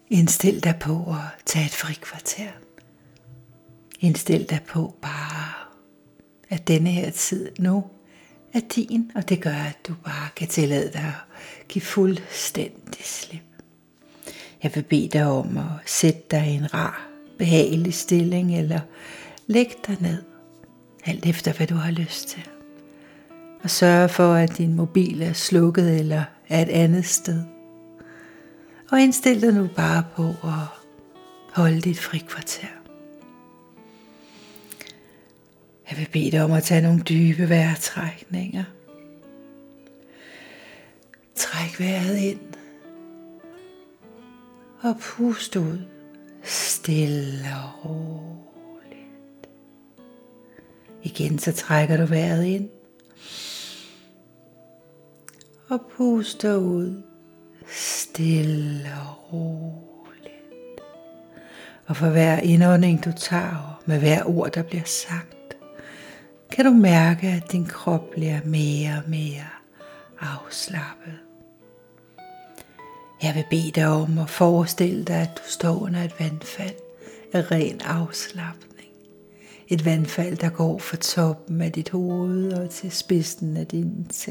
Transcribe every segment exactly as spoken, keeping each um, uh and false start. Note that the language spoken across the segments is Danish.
Indstil dig på at tage et frikvarter. Indstil dig på bare, at denne her tid nu er din, og det gør, at du bare kan tillade dig at give fuldstændig slip. Jeg vil bede dig om at sætte dig i en rar, behagelig stilling, eller læg dig ned, alt efter hvad du har lyst til. Og sørg for, at din mobil er slukket eller er et andet sted. Og indstil dig nu bare på at holde dit frikvarter. Jeg vil bede dig om at tage nogle dybe vejrtrækninger. Træk vejret ind. Og pust ud. Stille og roligt. Igen så trækker du vejret ind. Og puster ud. Stille og roligt. Og for hver indånding du tager, med hver ord der bliver sagt, kan du mærke, at din krop bliver mere og mere afslappet. Jeg vil bede dig om at forestille dig, at du står under et vandfald af ren afslapning. Et vandfald, der går fra toppen af dit hoved og til spidsen af dine tæer.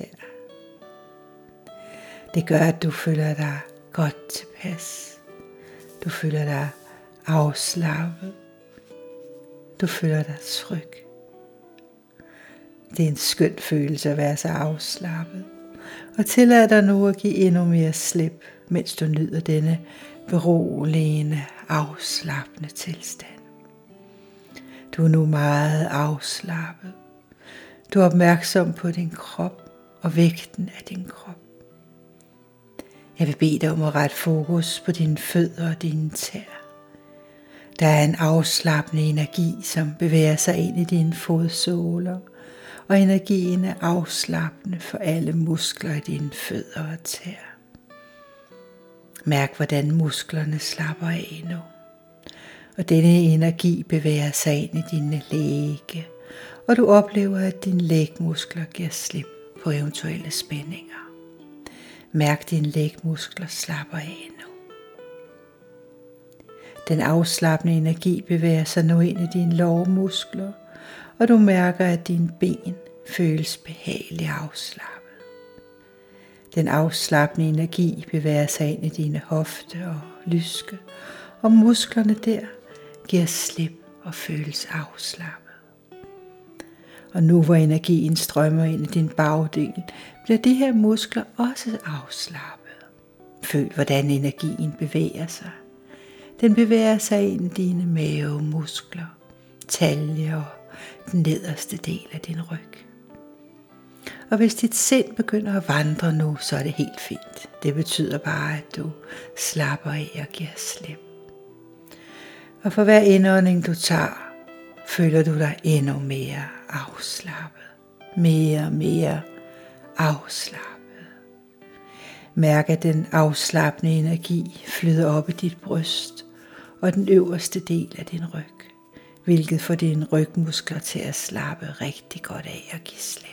Det gør, at du føler dig godt tilpas. Du føler dig afslappet. Du føler dig tryg. Det er en skøn følelse at være så afslappet. Og tillad dig nu at give endnu mere slip, mens du nyder denne beroligende, afslappende tilstand. Du er nu meget afslappet. Du er opmærksom på din krop og vægten af din krop. Jeg vil bede dig om at rette fokus på dine fødder og dine tæer. Der er en afslappende energi, som bevæger sig ind i dine fodsåler, og energien er afslappende for alle muskler i dine fødder og tæer. Mærk, hvordan musklerne slapper af nu. Og denne energi bevæger sig ind i dine lægge, og du oplever, at dine lægmuskler giver slip på eventuelle spændinger. Mærk, dine lægmuskler slapper af nu. Den afslappende energi bevæger sig nu ind i dine lårmuskler, og du mærker, at dine ben føles behageligt afslappet. Den afslappende energi bevæger sig ind i dine hofte og lyske, og musklerne der giver slip og føles afslappet. Og nu hvor energien strømmer ind i din bagdel, bliver de her muskler også afslappet. Føl, hvordan energien bevæger sig. Den bevæger sig ind i dine mavemuskler, talje og den nederste del af din ryg. Og hvis dit sind begynder at vandre nu, så er det helt fint. Det betyder bare, at du slapper af og giver slip. Og for hver indånding du tager, føler du dig endnu mere afslappet. Mere og mere afslappet. Mærk, at den afslappende energi flyder op i dit bryst og den øverste del af din ryg, hvilket får dine rygmuskler til at slappe rigtig godt af og give slip.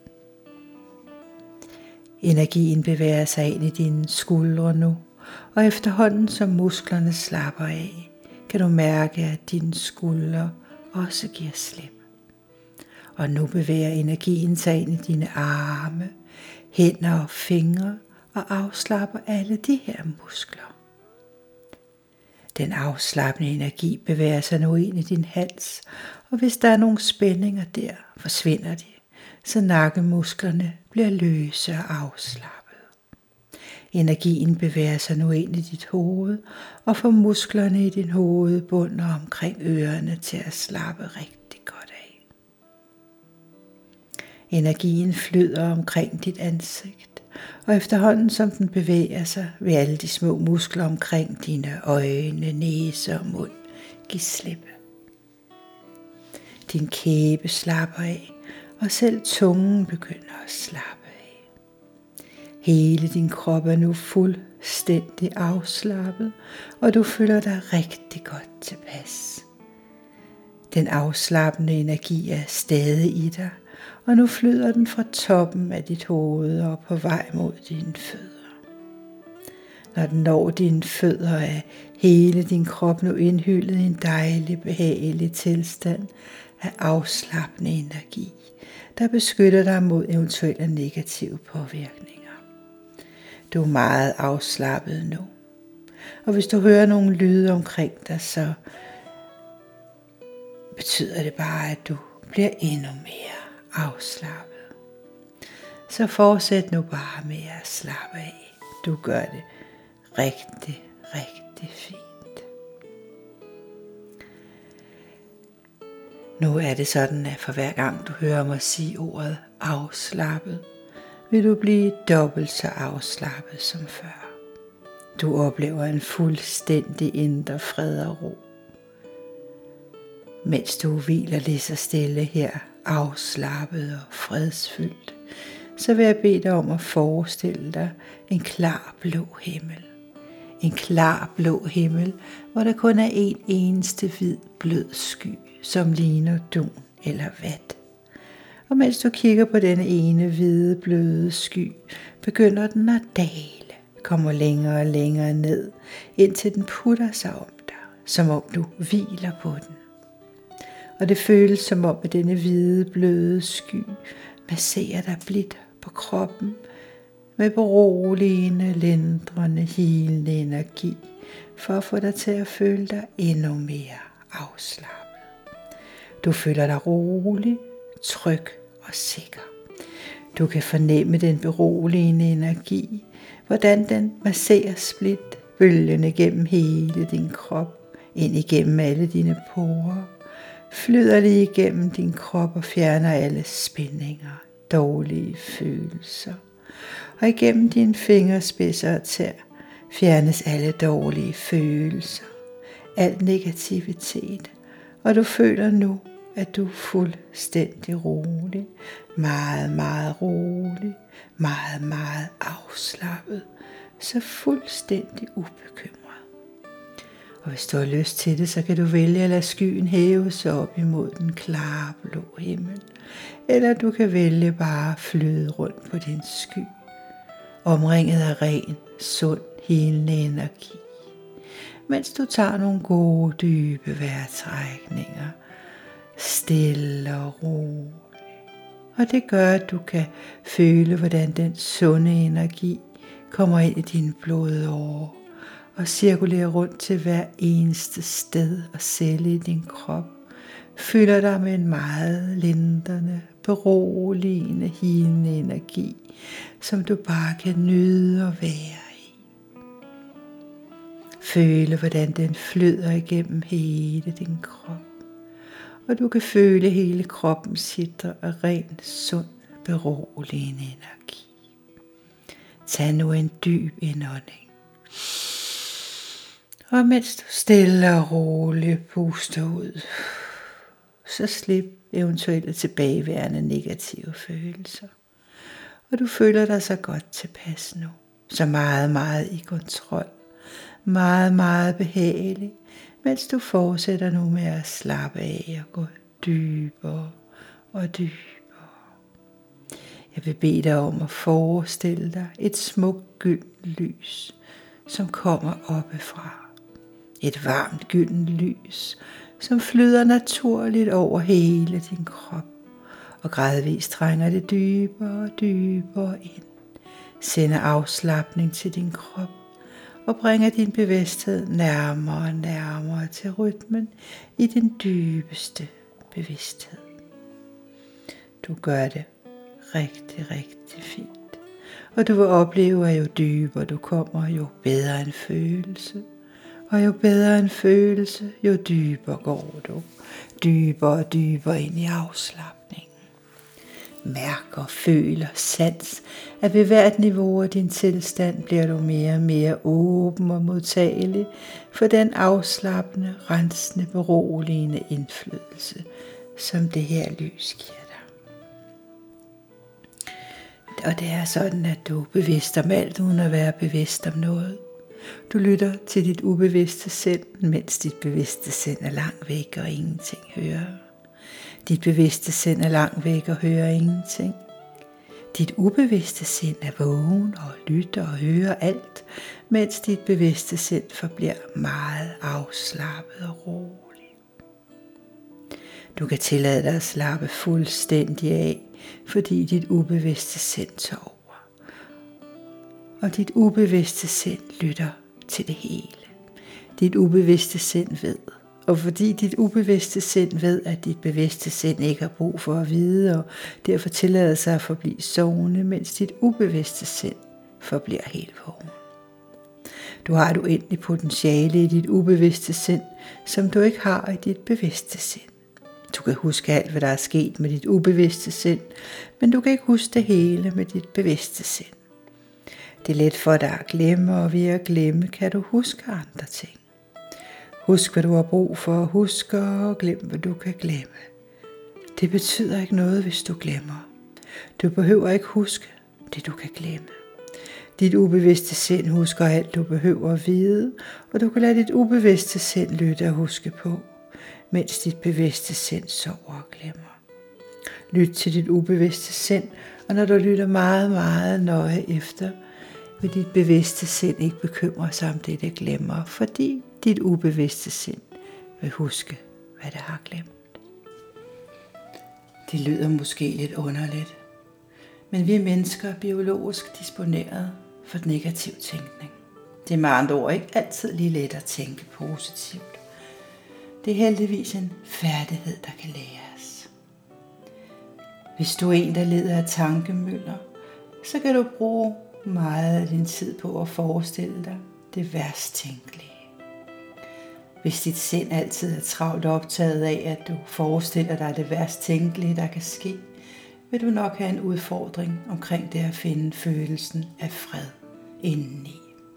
Energien bevæger sig ind i dine skuldre nu, og efterhånden som musklerne slapper af, kan du mærke, at dine skuldre også giver slip. Og nu bevæger energien sig ind i dine arme, hænder og fingre og afslapper alle de her muskler. Den afslappende energi bevæger sig nu ind i din hals, og hvis der er nogle spændinger der, forsvinder de, så nakkemusklerne bliver løse og afslappet. Energien bevæger sig nu ind i dit hoved, og får musklerne i din hovedbund og omkring ørerne til at slappe rigtig godt af. Energien flyder omkring dit ansigt, og efterhånden som den bevæger sig, vil alle de små muskler omkring dine øjne, næse og mund give slip. Din kæbe slapper af, og selv tungen begynder at slappe af. Hele din krop er nu fuldstændig afslappet, og du føler dig rigtig godt tilpas. Den afslappende energi er stadig i dig, og nu flyder den fra toppen af dit hoved og på vej mod dine fødder. Når den når dine fødder, er hele din krop nu indhyllet i en dejlig, behagelig tilstand af afslappende energi, der beskytter dig mod eventuelle negative påvirkninger. Du er meget afslappet nu. Og hvis du hører nogle lyde omkring dig, så betyder det bare, at du bliver endnu mere afslappet. Så fortsæt nu bare med at slappe af. Du gør det rigtig, rigtig fint. Nu er det sådan, at for hver gang du hører mig sige ordet afslappet, vil du blive dobbelt så afslappet som før. Du oplever en fuldstændig indre fred og ro. Mens du hviler lige så stille her, afslappet og fredsfyldt, så vil jeg bede dig om at forestille dig en klar blå himmel. En klar blå himmel, hvor der kun er en eneste hvid blød sky, som ligner dun eller vat. Og mens du kigger på denne ene hvide bløde sky, begynder den at dale, kommer længere og længere ned, indtil den putter sig om dig, som om du hviler på den. Og det føles som om, at denne hvide bløde sky masserer dig blidt på kroppen med beroligende, lindrende, helende energi, for at få dig til at føle dig endnu mere afslappet. Du føler dig rolig, tryg og sikker. Du kan fornemme den beroligende energi, hvordan den masserer blidt, bølgende gennem hele din krop, ind igennem alle dine porer, flyder lige igennem din krop og fjerner alle spændinger, dårlige følelser. Og igennem dine fingerspidser og tær fjernes alle dårlige følelser, al negativitet, og du føler nu, at du er fuldstændig rolig, meget, meget rolig, meget, meget afslappet, så fuldstændig ubekymret. Og hvis du har lyst til det, så kan du vælge at lade skyen hæve sig op imod den klare blå himmel, eller du kan vælge bare at flyde rundt på din sky, omringet af ren, sund, helende energi, mens du tager nogle gode, dybe vejrtrækninger, stille og roligt. Og det gør, at du kan føle, hvordan den sunde energi kommer ind i dine blodårer og cirkulerer rundt til hver eneste sted og celle i din krop, fylder dig med en meget lindrende, beroligende, helende energi, som du bare kan nyde at være i. Føle, hvordan den flyder igennem hele din krop, og du kan føle hele kroppen sidder af ren, sund, beroligende energi. Tag nu en dyb indånding. Og mens du stille og roligt puster ud, så slip eventuelle tilbageværende negative følelser. Og du føler dig så godt tilpas nu. Så meget, meget i kontrol. Meget, meget behagelig. Mens du fortsætter nu med at slappe af og gå dybere og dybere. Jeg vil bede dig om at forestille dig et smukt gyldent lys, som kommer oppefra. Et varmt gyldent lys, som flyder naturligt over hele din krop, og gradvist trænger det dybere og dybere ind, sender afslapning til din krop, og bringer din bevidsthed nærmere og nærmere til rytmen i din dybeste bevidsthed. Du gør det rigtig, rigtig fint, og du vil opleve, at jo dybere du kommer, jo bedre en følelse. Og jo bedre en følelse, jo dybere går du. Dybere og dybere ind i afslapningen. Mærk og føl og sans, at ved hvert niveau af din tilstand bliver du mere og mere åben og modtagelig for den afslappende, rensende, beroligende indflydelse, som det her lys giver dig. Og det er sådan, at du er bevidst om alt, uden at være bevidst om noget. Du lytter til dit ubevidste sind, mens dit bevidste sind er langt væk og ingenting hører. Dit bevidste sind er langt væk og hører ingenting. Dit ubevidste sind er vågen og lytter og hører alt, mens dit bevidste sind forbliver meget afslappet og rolig. Du kan tillade dig at slappe fuldstændig af, fordi dit ubevidste sind sover. Og dit ubevidste sind lytter til det hele. Dit ubevidste sind ved. Og fordi dit ubevidste sind ved, at dit bevidste sind ikke har brug for at vide, og derfor tillader sig at forblive sovende, mens dit ubevidste sind forbliver helt vågen. Du har et uendeligt potentiale i dit ubevidste sind, som du ikke har i dit bevidste sind. Du kan huske alt, hvad der er sket med dit ubevidste sind, men du kan ikke huske det hele med dit bevidste sind. Det er let for dig at glemme, og ved at glemme kan du huske andre ting. Husk, hvad du har brug for at huske, og glem, hvad du kan glemme. Det betyder ikke noget, hvis du glemmer. Du behøver ikke huske det, du kan glemme. Dit ubevidste sind husker alt, du behøver at vide, og du kan lade dit ubevidste sind lytte og huske på, mens dit bevidste sind sover og glemmer. Lyt til dit ubevidste sind, og når du lytter meget, meget nøje efter, vil dit bevidste sind ikke bekymre sig om det, det glemmer, fordi dit ubevidste sind vil huske, hvad det har glemt. Det lyder måske lidt underligt, men vi mennesker er biologisk disponeret for negativ tænkning. Det er med andre ord ikke altid lige let at tænke positivt. Det er heldigvis en færdighed, der kan læres. Hvis du er en, der lider af tankemylder, så kan du bruge meget af din tid på at forestille dig det værst tænkelige. Hvis dit sind altid er travlt optaget af, at du forestiller dig det værst tænkelige, der kan ske, vil du nok have en udfordring omkring det at finde følelsen af fred indeni.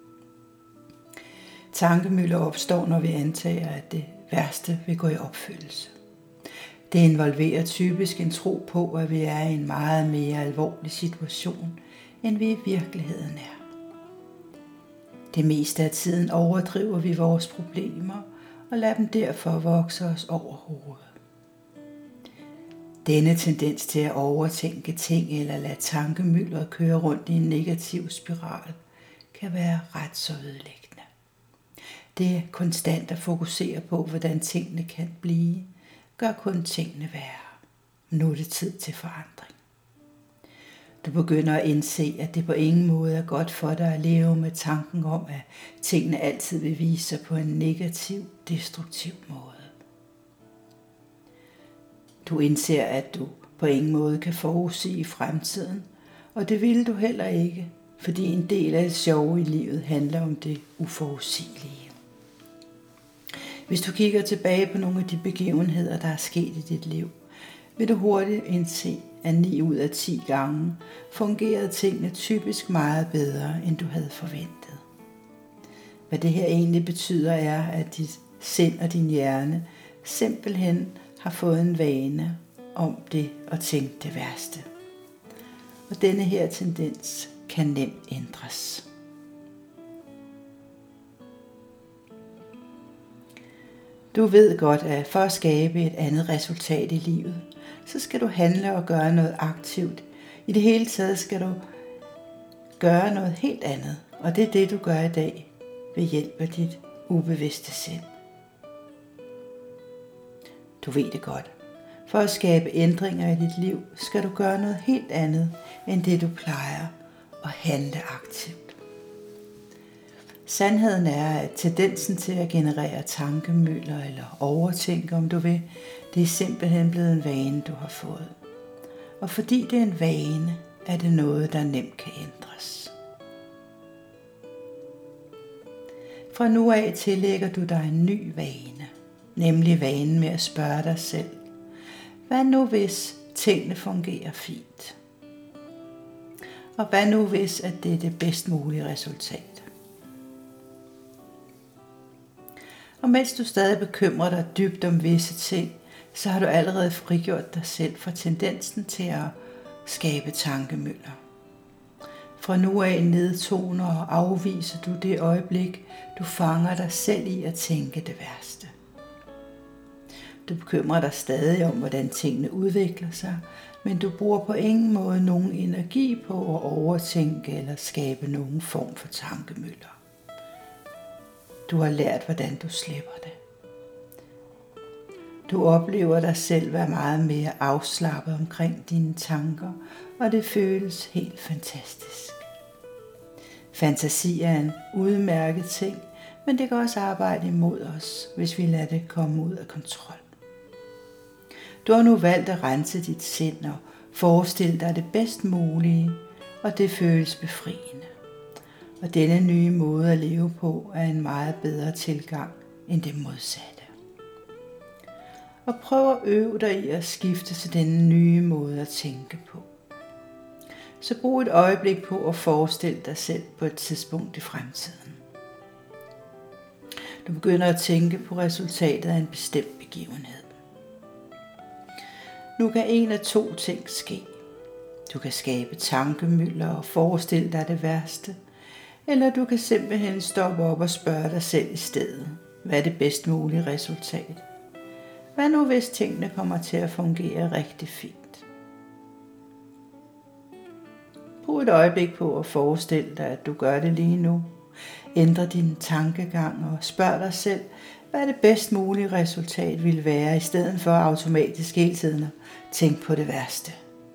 Tankemylder opstår, når vi antager, at det værste vil gå i opfyldelse. Det involverer typisk en tro på, at vi er i en meget mere alvorlig situation, end vi i virkeligheden er. Det meste af tiden overdriver vi vores problemer og lader dem derfor vokse os over hovedet. Denne tendens til at overtænke ting eller lade tankemylderet køre rundt i en negativ spiral kan være ret så ødelæggende. Det er konstant at fokusere på, hvordan tingene kan blive, gør kun tingene værre. Nu er det tid til forandring. Du begynder at indse, at det på ingen måde er godt for dig at leve med tanken om, at tingene altid vil vise sig på en negativ, destruktiv måde. Du indser, at du på ingen måde kan forudsige fremtiden, og det vil du heller ikke, fordi en del af det sjove i livet handler om det uforudsigelige. Hvis du kigger tilbage på nogle af de begivenheder, der er sket i dit liv, vil du hurtigt indse, at ni ud af ti gange fungerede tingene typisk meget bedre, end du havde forventet. Hvad det her egentlig betyder er, at dit sind og din hjerne simpelthen har fået en vane om det at tænke det værste. Og denne her tendens kan nemt ændres. Du ved godt, at for at skabe et andet resultat i livet, så skal du handle og gøre noget aktivt. I det hele taget skal du gøre noget helt andet, og det er det, du gør i dag ved hjælp af dit ubevidste sind. Du ved det godt. For at skabe ændringer i dit liv, skal du gøre noget helt andet, end det du plejer, og handle aktivt. Sandheden er, at tendensen til at generere tankemylder eller overtænke, om du vil, det er simpelthen blevet en vane, du har fået. Og fordi det er en vane, er det noget, der nemt kan ændres. Fra nu af tillægger du dig en ny vane, nemlig vanen med at spørge dig selv, hvad nu hvis tingene fungerer fint? Og hvad nu hvis, at det er det bedst mulige resultat? Og mens du stadig bekymrer dig dybt om visse ting, så har du allerede frigjort dig selv fra tendensen til at skabe tankemylder. Fra nu af nedtoner og afviser du det øjeblik, du fanger dig selv i at tænke det værste. Du bekymrer dig stadig om, hvordan tingene udvikler sig, men du bruger på ingen måde nogen energi på at overtænke eller skabe nogen form for tankemøller. Du har lært, hvordan du slipper det. Du oplever dig selv være meget mere afslappet omkring dine tanker, og det føles helt fantastisk. Fantasi er en udmærket ting, men det kan også arbejde imod os, hvis vi lader det komme ud af kontrol. Du har nu valgt at rense dit sind og forestille dig det bedst mulige, og det føles befriende. Og denne nye måde at leve på er en meget bedre tilgang end det modsatte. Og prøv at øve dig i at skifte til denne nye måde at tænke på. Så brug et øjeblik på at forestille dig selv på et tidspunkt i fremtiden. Du begynder at tænke på resultatet af en bestemt begivenhed. Nu kan en af to ting ske. Du kan skabe tankemøller og forestille dig det værste, eller du kan simpelthen stoppe op og spørge dig selv i stedet, hvad er det bedst mulige resultat? Hvad nu hvis tingene kommer til at fungere rigtig fint? Brug et øjeblik på at forestille dig, at du gør det lige nu. Ændre din tankegang og spørg dig selv, hvad det bedst mulige resultat vil være, i stedet for automatisk hele tiden at tænke på det værste.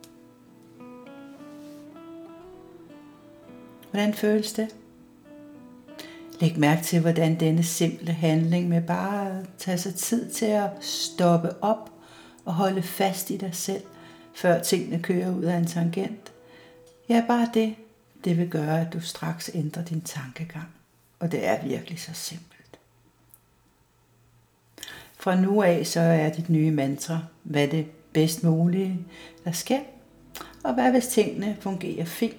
Hvordan føles det? Læg mærke til, hvordan denne simple handling med bare at tage sig tid til at stoppe op og holde fast i dig selv, før tingene kører ud af en tangent. Ja, bare det, det vil gøre, at du straks ændrer din tankegang. Og det er virkelig så simpelt. Fra nu af så er dit nye mantra, hvad det bedst mulige, der sker, og hvad hvis tingene fungerer fint.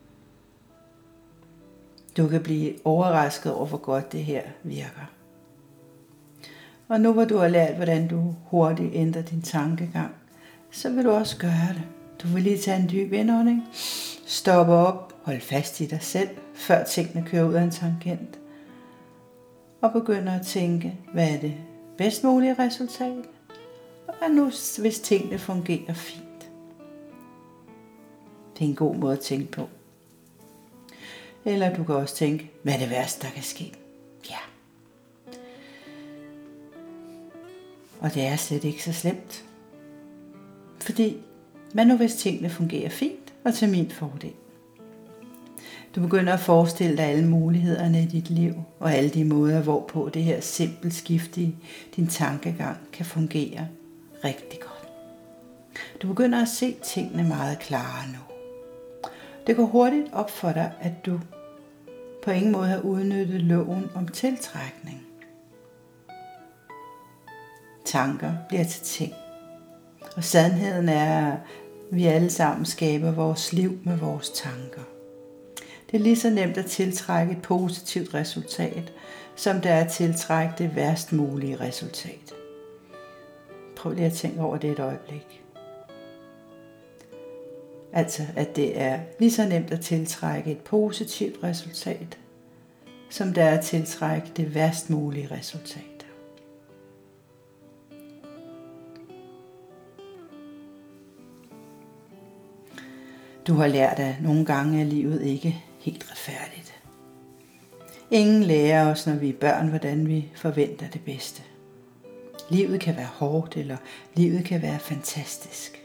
Du kan blive overrasket over, hvor godt det her virker. Og nu hvor du har lært, hvordan du hurtigt ændrer din tankegang, så vil du også gøre det. Du vil lige tage en dyb indånding, stoppe op, hold fast i dig selv, før tingene kører ud af en tangent, og begynder at tænke, hvad er det bedst mulige resultat, og hvad nu hvis tingene fungerer fint. Det er en god måde at tænke på. Eller du kan også tænke, hvad er det værste, der kan ske? Ja. Og det er slet ikke så slemt. Fordi, hvad nu hvis tingene fungerer fint og til min fordel? Du begynder at forestille dig alle mulighederne i dit liv, og alle de måder, hvorpå det her simpelt skift i din tankegang kan fungere rigtig godt. Du begynder at se tingene meget klarere nu. Det går hurtigt op for dig, at du på ingen måde har udnyttet loven om tiltrækning. Tanker bliver til ting. Og sandheden er, at vi alle sammen skaber vores liv med vores tanker. Det er lige så nemt at tiltrække et positivt resultat, som det er at tiltrække det værst mulige resultat. Prøv lige at tænke over det et øjeblik. Altså, at det er lige så nemt at tiltrække et positivt resultat, som det er at tiltrække det værst mulige resultat. Du har lært, at nogle gange er livet ikke helt retfærdigt. Ingen lærer os, når vi er børn, hvordan vi forventer det bedste. Livet kan være hårdt, eller livet kan være fantastisk.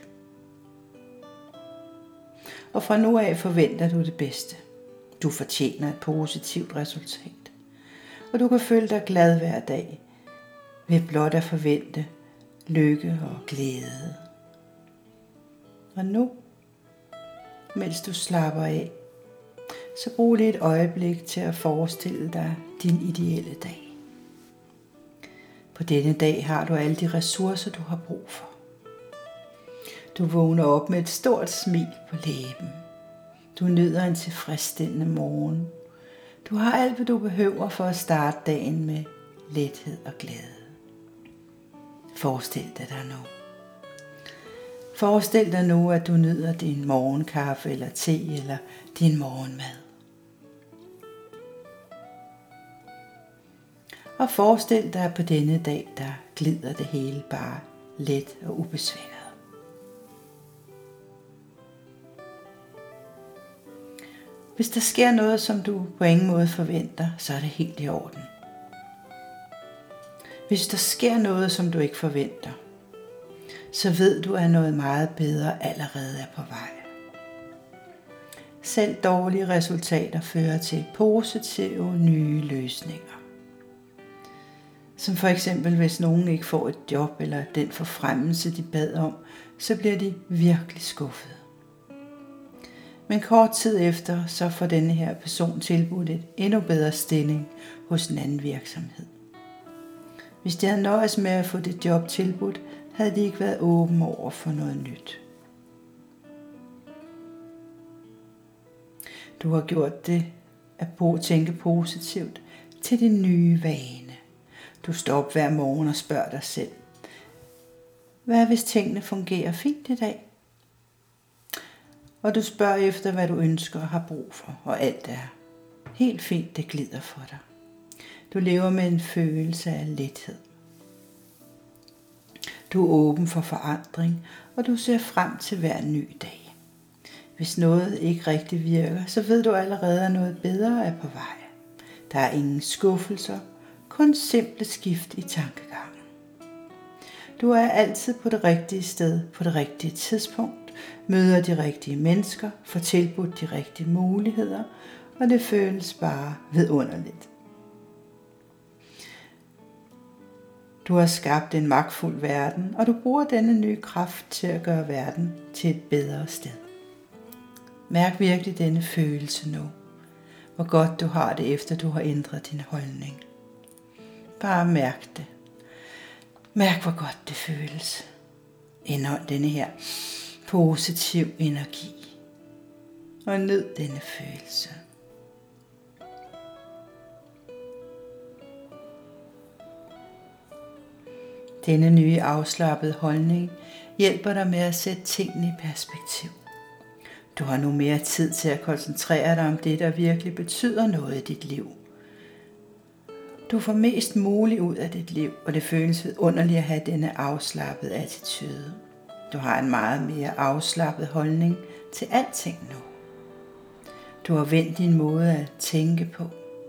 Og fra nu af forventer du det bedste. Du fortjener et positivt resultat. Og du kan føle dig glad hver dag ved blot at forvente lykke og glæde. Og nu, mens du slapper af, så brug lige et øjeblik til at forestille dig din ideelle dag. På denne dag har du alle de ressourcer, du har brug for. Du vågner op med et stort smil på læben. Du nyder en tilfredsstillende morgen. Du har alt, hvad du behøver for at starte dagen med lethed og glæde. Forestil dig dig nu. Forestil dig nu, at du nyder din morgenkaffe eller te eller din morgenmad. Og forestil dig, at på denne dag, der glider det hele bare let og ubesværet. Hvis der sker noget, som du på ingen måde forventer, så er det helt i orden. Hvis der sker noget, som du ikke forventer, så ved du, at noget meget bedre allerede er på vej. Selv dårlige resultater fører til positive nye løsninger. Som for eksempel, hvis nogen ikke får et job eller den forfremmelse, de bad om, så bliver de virkelig skuffede. Men kort tid efter, så får denne her person tilbudt et endnu bedre stilling hos en anden virksomhed. Hvis de havde nøjes med at få det job tilbudt, havde de ikke været åbne over for noget nyt. Du har gjort det at tænke positivt til din nye vane. Du står op hver morgen og spørger dig selv: hvad hvis tingene fungerer fint i dag? Og du spørger efter, hvad du ønsker og har brug for, og alt er helt fint, det glider for dig. Du lever med en følelse af lethed. Du er åben for forandring, og du ser frem til hver ny dag. Hvis noget ikke rigtig virker, så ved du allerede, at noget bedre er på vej. Der er ingen skuffelser, kun simple skift i tankegangen. Du er altid på det rigtige sted på det rigtige tidspunkt, møder de rigtige mennesker, får tilbudt de rigtige muligheder, og det føles bare vidunderligt. Du har skabt en magtfuld verden, og du bruger denne nye kraft til at gøre verden til et bedre sted. Mærk virkelig denne følelse nu. Hvor godt du har det, efter du har ændret din holdning. Bare mærk det. Mærk, hvor godt det føles. Indhold denne her positiv energi. Og nyd denne følelse. Denne nye afslappede holdning hjælper dig med at sætte tingene i perspektiv. Du har nu mere tid til at koncentrere dig om det, der virkelig betyder noget i dit liv. Du får mest muligt ud af dit liv, og det føles vidunderligt at have denne afslappede attitude. Du har en meget mere afslappet holdning til alting nu. Du har vendt din måde at tænke på.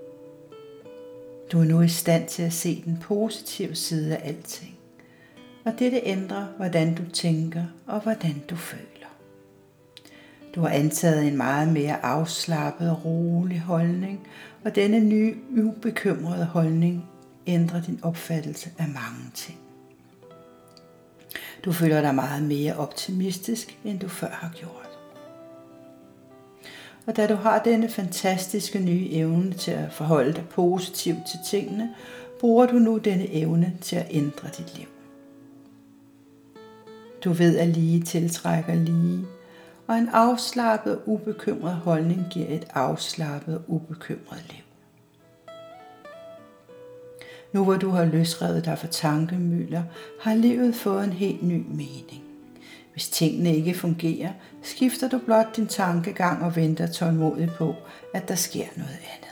Du er nu i stand til at se den positive side af alting. Og dette ændrer, hvordan du tænker og hvordan du føler. Du har antaget en meget mere afslappet og rolig holdning, og denne nye, ubekymrede holdning ændrer din opfattelse af mange ting. Du føler dig meget mere optimistisk, end du før har gjort. Og da du har denne fantastiske nye evne til at forholde dig positivt til tingene, bruger du nu denne evne til at ændre dit liv. Du ved, at lige tiltrækker lige, og en afslappet og ubekymret holdning giver et afslappet og ubekymret liv. Nu hvor du har løsrevet dig fra tankemylder, har livet fået en helt ny mening. Hvis tingene ikke fungerer, skifter du blot din tankegang og venter tålmodigt på, at der sker noget andet.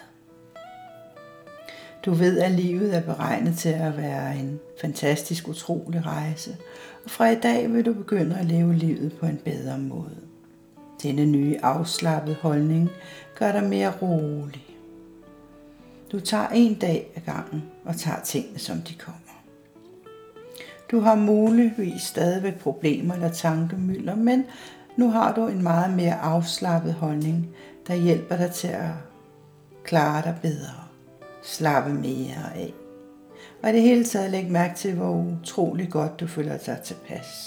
Du ved, at livet er beregnet til at være en fantastisk, utrolig rejse, og fra i dag vil du begynde at leve livet på en bedre måde. Denne nye afslappede holdning gør dig mere rolig. Du tager en dag ad gangen og tager tingene, som de kommer. Du har muligvis stadigvæk problemer eller tankemylder, men nu har du en meget mere afslappet holdning, der hjælper dig til at klare dig bedre, slappe mere af. Og i det hele taget læg mærke til, hvor utrolig godt du føler dig tilpas.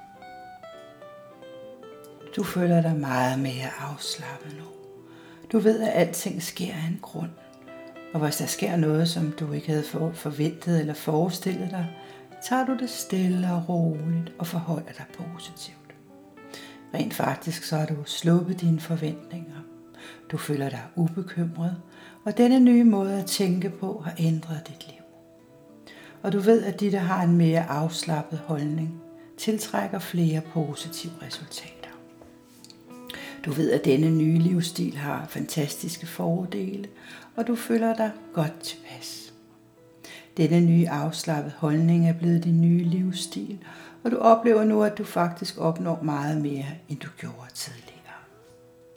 Du føler dig meget mere afslappet nu. Du ved, at alting sker af en grund. Og hvis der sker noget, som du ikke havde forventet eller forestillet dig, tager du det stille og roligt og forholder dig positivt. Rent faktisk så har du sluppet dine forventninger. Du føler dig ubekymret, og denne nye måde at tænke på har ændret dit liv. Og du ved, at de, der har en mere afslappet holdning, tiltrækker flere positive resultater. Du ved, at denne nye livsstil har fantastiske fordele, og du føler dig godt tilpas. Denne nye afslappede holdning er blevet din nye livsstil, og du oplever nu, at du faktisk opnår meget mere, end du gjorde tidligere.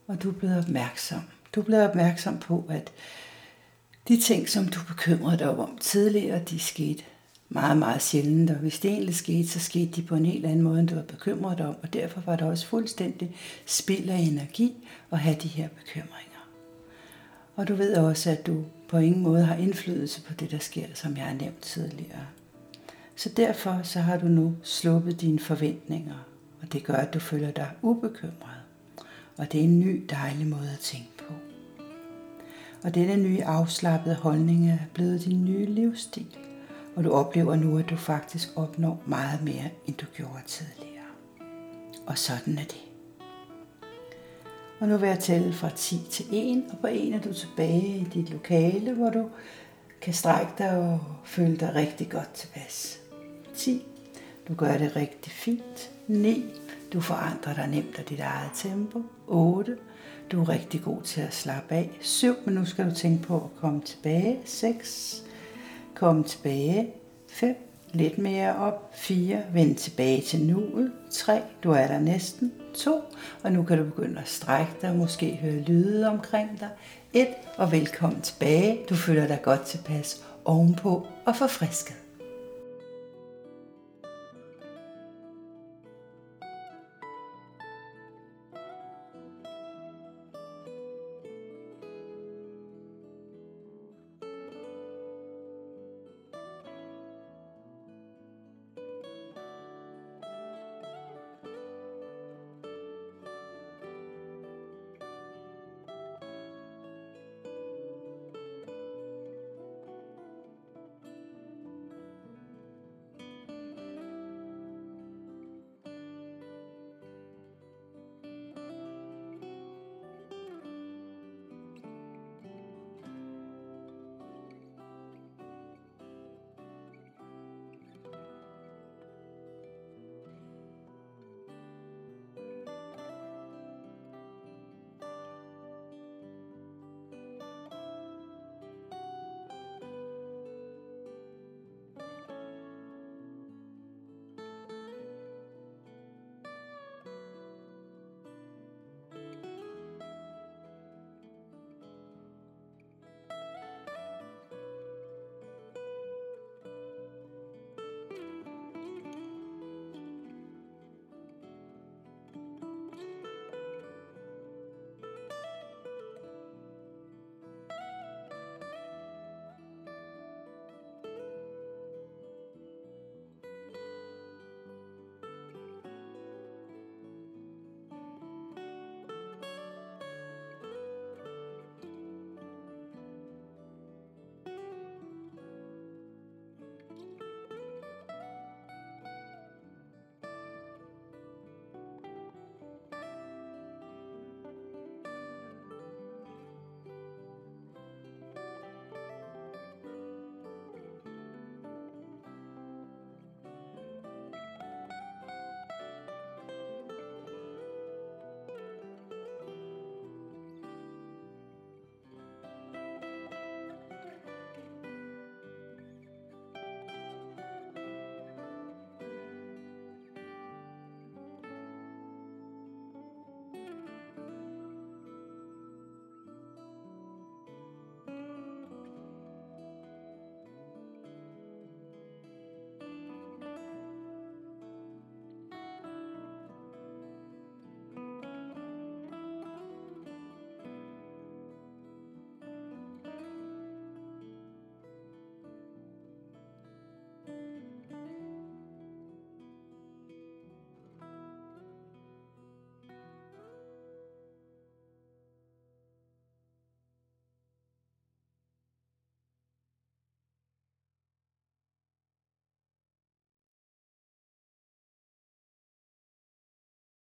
og du er blevet opmærksom. Du er blevet opmærksom på, at de ting, som du bekymrede dig om tidligere, de skete meget, meget sjældent. Og hvis det egentlig skete, så skete de på en helt anden måde, end du var bekymret dig om. Og derfor var det også fuldstændig spild af energi at have de her bekymringer. Og du ved også, at du på ingen måde har indflydelse på det, der sker, som jeg har nævnt tidligere. Så derfor så har du nu sluppet dine forventninger, og det gør, at du føler dig ubekymret. Og det er en ny dejlig måde at tænke på. Og denne nye afslappede holdning er blevet din nye livsstil, og du oplever nu, at du faktisk opnår meget mere, end du gjorde tidligere. Og sådan er det. Og nu vil jeg tælle fra ti til et, og på en er du tilbage i dit lokale, hvor du kan strække dig og føle dig rigtig godt tilpas. ti. Du gør det rigtig fint. ni. Du forandrer dig nemt af dit eget tempo. otte. Du er rigtig god til at slappe af. syv. Men nu skal du tænke på at komme tilbage. seks. Kom tilbage. fem. Lidt mere op. fire. Vend tilbage til nuet. tre. Du er der næsten. to. Og nu kan du begynde at strække dig. Måske høre lyde omkring dig. et. Og velkommen tilbage. Du føler dig godt tilpas ovenpå og forfrisket.